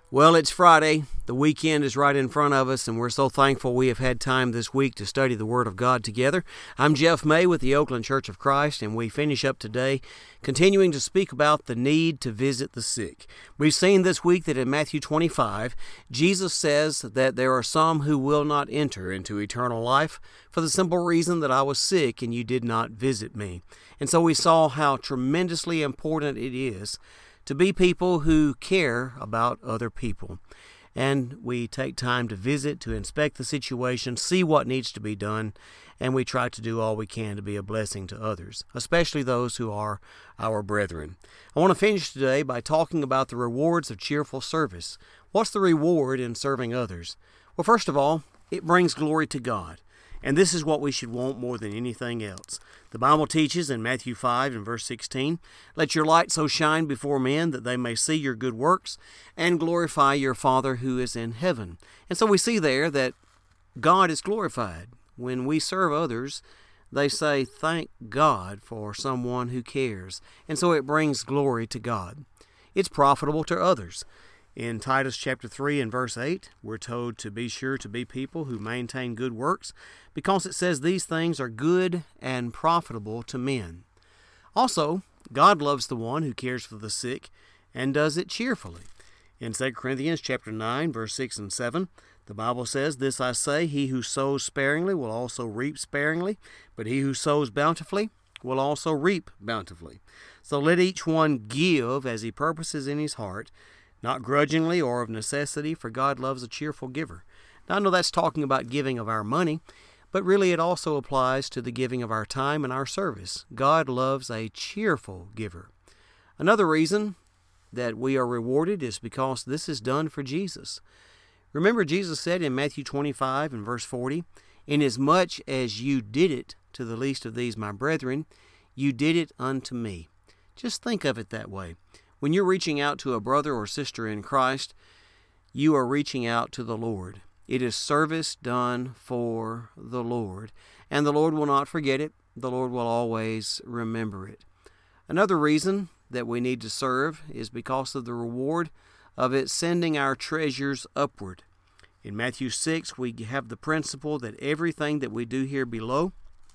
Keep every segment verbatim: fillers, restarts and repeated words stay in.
Well, it's Friday. The weekend is right in front of us, and we're so thankful we have had time this week to study the Word of God together. I'm Jeff May with the Oakland Church of Christ, and we finish up today continuing to speak about the need to visit the sick. We've seen this week that in Matthew twenty-five, Jesus says that there are some who will not enter into eternal life for the simple reason that I was sick and you did not visit me. And so we saw how tremendously important it is to be people who care about other people. And we take time to visit, to inspect the situation, see what needs to be done, and we try to do all we can to be a blessing to others, especially those who are our brethren. I want to finish today by talking about the rewards of cheerful service. What's the reward in serving others? Well, first of all, it brings glory to God. And this is what we should want more than anything else. The Bible teaches in Matthew five and verse sixteen, "Let your light so shine before men that they may see your good works and glorify your Father who is in heaven." And so we see there that God is glorified. When we serve others, they say, "Thank God for someone who cares." And so it brings glory to God. It's profitable to others. In Titus chapter three and verse eight, we're told to be sure to be people who maintain good works, because it says these things are good and profitable to men. Also, God loves the one who cares for the sick and does it cheerfully. In Second Corinthians chapter nine, verse six and seven, the Bible says, "This I say, he who sows sparingly will also reap sparingly, but he who sows bountifully will also reap bountifully. So let each one give as he purposes in his heart, not grudgingly or of necessity, for God loves a cheerful giver." Now, I know that's talking about giving of our money, but really it also applies to the giving of our time and our service. God loves a cheerful giver. Another reason that we are rewarded is because this is done for Jesus. Remember, Jesus said in Matthew twenty-five and verse forty, "Inasmuch as you did it to the least of these my brethren, you did it unto me." Just think of it that way. When you're reaching out to a brother or sister in Christ, you are reaching out to the Lord. It is service done for the Lord, and the Lord will not forget it. The Lord will always remember it. Another reason that we need to serve is because of the reward of it sending our treasures upward. In Matthew six, we have the principle that everything that we do here below,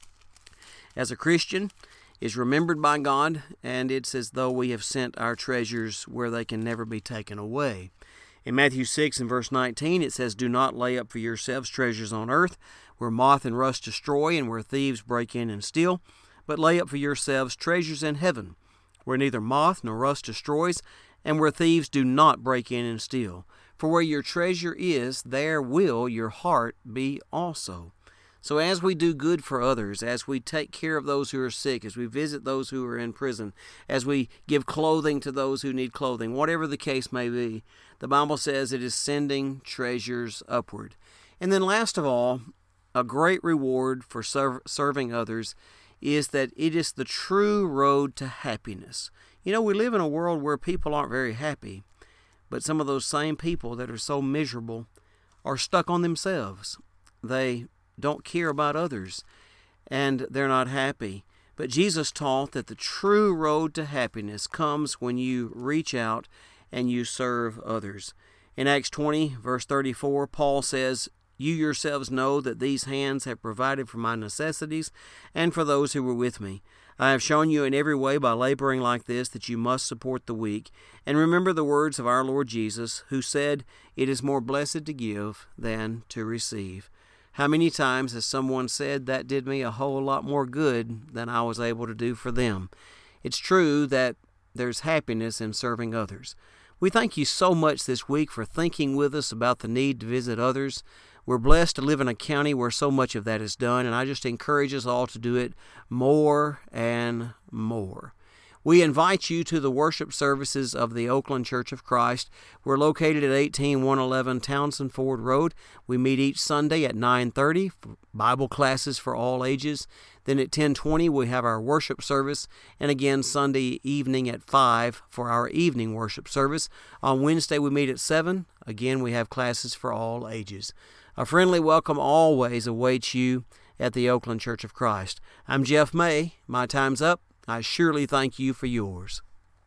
as a Christian, is remembered by God, and it's as though we have sent our treasures where they can never be taken away. In Matthew six and verse nineteen, it says, "Do not lay up for yourselves treasures on earth, where moth and rust destroy, and where thieves break in and steal, but lay up for yourselves treasures in heaven, where neither moth nor rust destroys, and where thieves do not break in and steal. For where your treasure is, there will your heart be also." So as we do good for others, as we take care of those who are sick, as we visit those who are in prison, as we give clothing to those who need clothing, whatever the case may be, the Bible says it is sending treasures upward. And then last of all, a great reward for serv- serving others is that it is the true road to happiness. You know, we live in a world where people aren't very happy, but some of those same people that are so miserable are stuck on themselves. They don't care about others, and they're not happy. But Jesus taught that the true road to happiness comes when you reach out and you serve others. In Acts twenty, verse thirty-four, Paul says, "You yourselves know that these hands have provided for my necessities and for those who were with me. I have shown you in every way by laboring like this that you must support the weak. And remember the words of our Lord Jesus, who said, 'It is more blessed to give than to receive.'" How many times has someone said that did me a whole lot more good than I was able to do for them? It's true that there's happiness in serving others. We thank you so much this week for thinking with us about the need to visit others. We're blessed to live in a county where so much of that is done, and I just encourage us all to do it more and more. We invite you to the worship services of the Oakland Church of Christ. We're located at eighteen one eleven Townsend Ford Road. We meet each Sunday at nine thirty for Bible classes for all ages. Then at ten twenty we have our worship service, and again Sunday evening at five for our evening worship service. On Wednesday we meet at seven. Again, we have classes for all ages. A friendly welcome always awaits you at the Oakland Church of Christ. I'm Jeff May. My time's up. I surely thank you for yours.